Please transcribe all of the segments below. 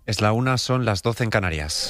Es la 1, son las 12 en Canarias.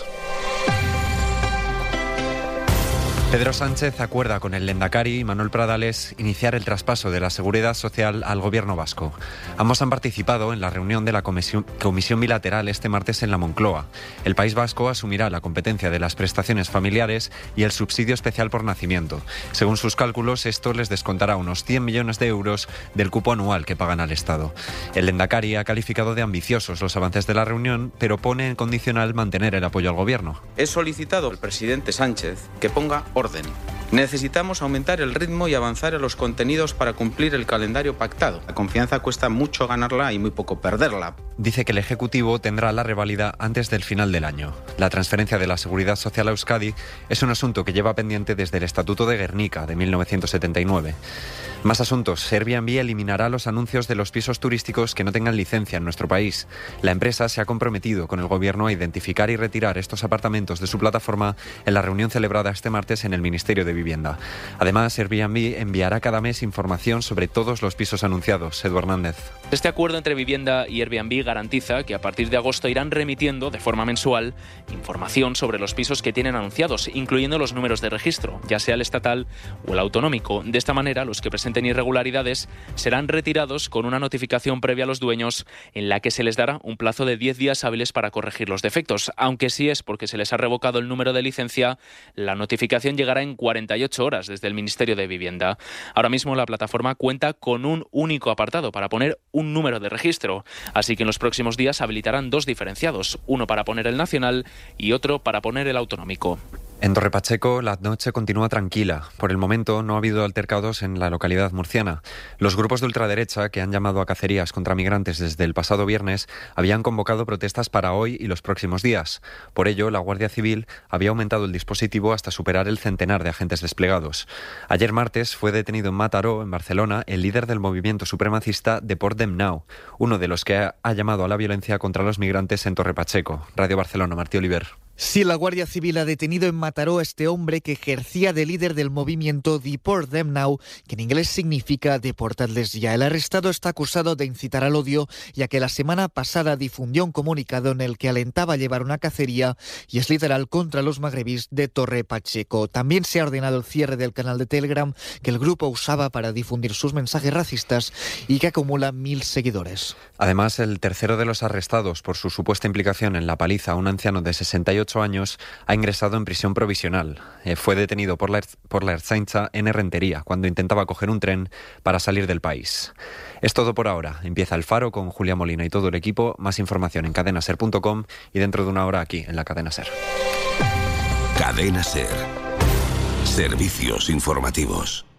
Pedro Sánchez acuerda con el Lehendakari Manuel Pradales iniciar el traspaso de la Seguridad Social al Gobierno vasco. Ambos han participado en la reunión de la comisión bilateral este martes en la Moncloa. El País Vasco asumirá la competencia de las prestaciones familiares y el subsidio especial por nacimiento. Según sus cálculos, esto les descontará unos 100 millones de euros del cupo anual que pagan al Estado. El Lehendakari ha calificado de ambiciosos los avances de la reunión, pero pone en condicional mantener el apoyo al Gobierno. He solicitado al presidente Sánchez que ponga orden. Necesitamos aumentar el ritmo y avanzar en los contenidos para cumplir el calendario pactado. La confianza cuesta mucho ganarla y muy poco perderla. Dice que el Ejecutivo tendrá la reválida antes del final del año. La transferencia de la Seguridad Social a Euskadi es un asunto que lleva pendiente desde el Estatuto de Gernika de 1979. Más asuntos. Airbnb eliminará los anuncios de los pisos turísticos que no tengan licencia en nuestro país. La empresa se ha comprometido con el Gobierno a identificar y retirar estos apartamentos de su plataforma en la reunión celebrada este martes en el Ministerio de Vivienda. Además, Airbnb enviará cada mes información sobre todos los pisos anunciados. Edu Hernández. Este acuerdo entre Vivienda y Airbnb garantiza que a partir de agosto irán remitiendo de forma mensual información sobre los pisos que tienen anunciados, incluyendo los números de registro, ya sea el estatal o el autonómico. De esta manera, los que presenten irregularidades serán retirados con una notificación previa a los dueños en la que se les dará un plazo de 10 días hábiles para corregir los defectos. Aunque si es porque se les ha revocado el número de licencia, la notificación llegará en 48 horas desde el Ministerio de Vivienda. Ahora mismo la plataforma cuenta con un único apartado para poner un número de registro, así que en los próximos días habilitarán 2 diferenciados, uno para poner el nacional y otro para poner el autonómico. En Torre Pacheco la noche continúa tranquila. Por el momento no ha habido altercados en la localidad murciana. Los grupos de ultraderecha que han llamado a cacerías contra migrantes desde el pasado viernes habían convocado protestas para hoy y los próximos días. Por ello, la Guardia Civil había aumentado el dispositivo hasta superar el centenar de agentes desplegados. Ayer martes fue detenido en Mataró, en Barcelona, el líder del movimiento supremacista Deportem Now, uno de los que ha llamado a la violencia contra los migrantes en Torre Pacheco. Radio Barcelona, Martí Oliver. Sí, la Guardia Civil ha detenido en Mataró a este hombre que ejercía de líder del movimiento Deport Them Now, que en inglés significa deportadles ya. El arrestado está acusado de incitar al odio, ya que la semana pasada difundió un comunicado en el que alentaba a llevar una cacería y es literal contra los magrebíes de Torre Pacheco. También se ha ordenado el cierre del canal de Telegram que el grupo usaba para difundir sus mensajes racistas y que acumula 1000 seguidores. Además, el tercero de los arrestados por su supuesta implicación en la paliza a un anciano de 68 años ha ingresado en prisión provisional. Fue detenido por la Ertzaintza en Errentería cuando intentaba coger un tren para salir del país. Es todo por ahora. Empieza El Faro con Julia Molina y todo el equipo. Más información en cadenaser.com y dentro de una hora aquí en la Cadena Ser. Cadena Ser. Servicios informativos.